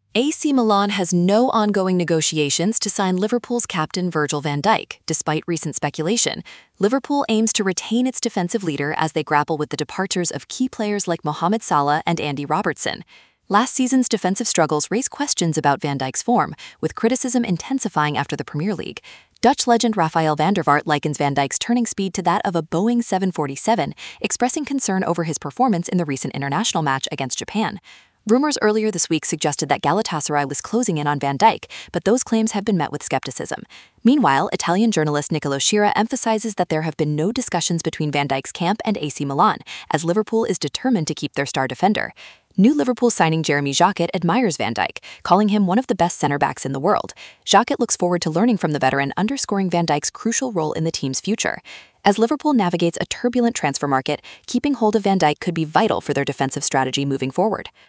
AC Milan has no ongoing negotiations to sign Liverpool's captain Virgil van Dijk, despite recent speculation. Liverpool aims to retain its defensive leader as they grapple with the departures of key players like Mohamed Salah and Andy Robertson. Last season's defensive struggles raise questions about Van Dijk's form, with criticism intensifying after the Premier League. Dutch legend Rafael van der Vaart likens Van Dijk's turning speed to that of a Boeing 747, expressing concern over his performance in the recent international match against Japan. Rumors earlier this week suggested that Galatasaray was closing in on Van Dijk, but those claims have been met with skepticism. Meanwhile, Italian journalist Niccolò Schira emphasizes that there have been no discussions between Van Dijk's camp and AC Milan, as Liverpool is determined to keep their star defender. New Liverpool signing Jeremy Jacquet admires Van Dijk, calling him one of the best center-backs in the world. Jacquet looks forward to learning from the veteran, underscoring Van Dijk's crucial role in the team's future. As Liverpool navigates a turbulent transfer market, keeping hold of Van Dijk could be vital for their defensive strategy moving forward.